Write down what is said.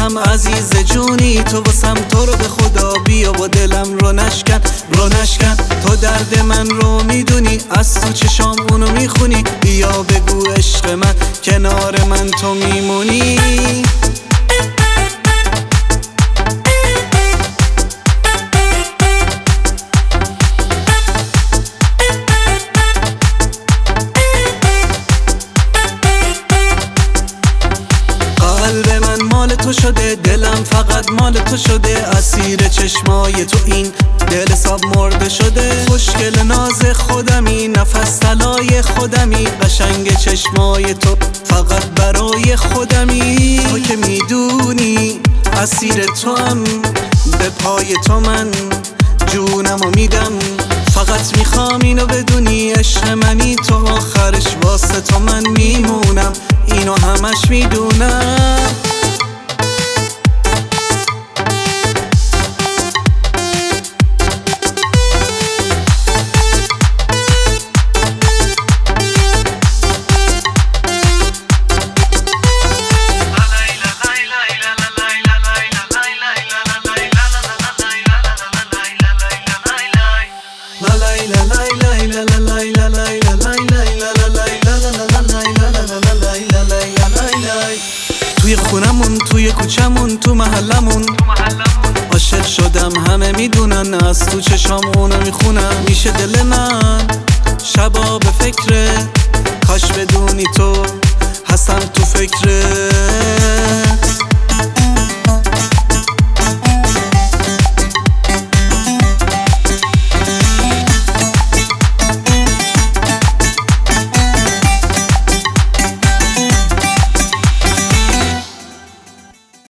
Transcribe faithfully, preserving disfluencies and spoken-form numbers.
واسم عزیز جونی، تو واسم، تو رو به خدا بیا و دلم رو نشکن رو نشکن. تو درد من رو میدونی، از تو چشام اونو میخونی، بیا بگو عشق من کنار من تو میمونی. قلب من مال تو شده، دلم فقط مال تو شده، اسیر چشمای تو این دل حساب مرده شده. خوشگل ناز خودمی، نفس طلای خودمی، قشنگ چشمای تو فقط برای خودمی. تو که میدونی اسیر تو هم، به پای تو من جونمو میدم. فقط میخوام اینو بدونی، عشق منی تو، آخرش واسه تو من میمونم، اینو همش میدونم. توی خونمون، توی کوچمون، تو محلمون عاشق شدم، همه میدونن، از تو چشام اونو میخونم. میشه دل من شبا به فکره، کاش بدونی تو هستم تو فکره.